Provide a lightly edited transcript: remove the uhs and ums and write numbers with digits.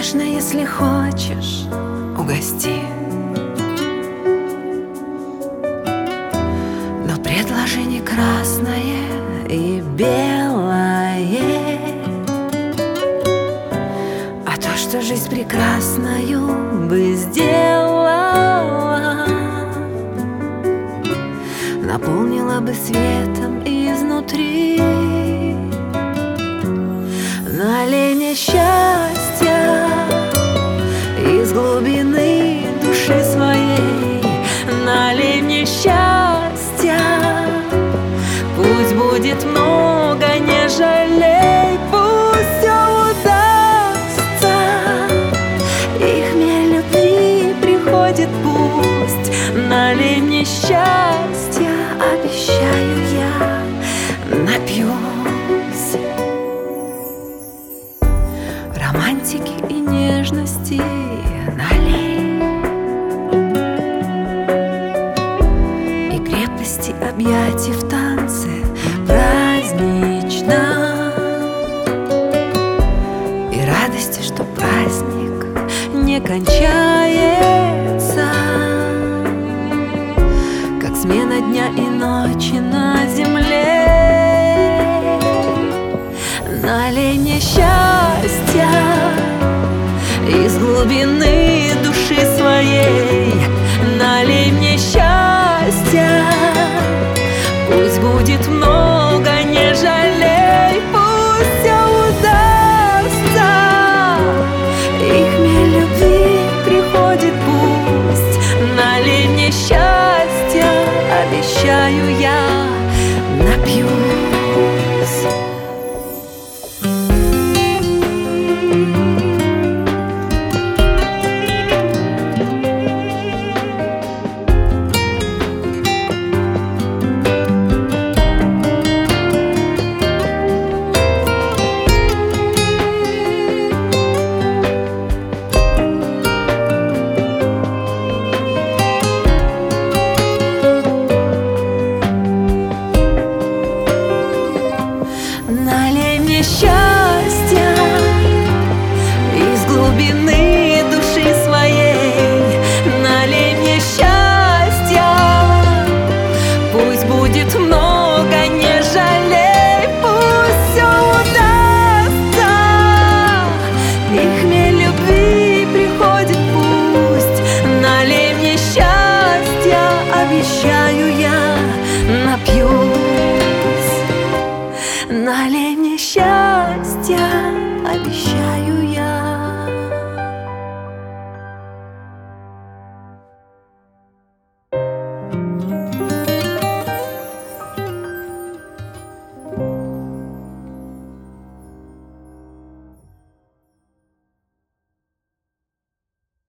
Нежно, если хочешь, угости, но предложи не красное и белое, а то, что жизнь прекрасною бы сделала, наполнила бы светом изнутри. Налей мне счастья из глубины души своей, налей мне счастья, пусть будет много, не жалей, пусть все удастся, и хмель любви приходит пусть. Налей мне счастья, обещаю я, напьюсь романтики и нежности. Налей и крепости объятий в танце празднично, и радости, что праздник не кончается, как смена дня и ночи на земле. Налей мне счастья из глубины души своей, налей мне счастья, пусть будет много, не жалей, пусть все удастся, и хмель любви приходит пусть. Налей мне счастья, обещаю я, напьюсь. Налей мне счастья из глубины души своей, налей мне счастья, пусть будет много, не жалей, пусть все удастся, и хмель любви приходит пусть. Налей мне счастья, обещаю я.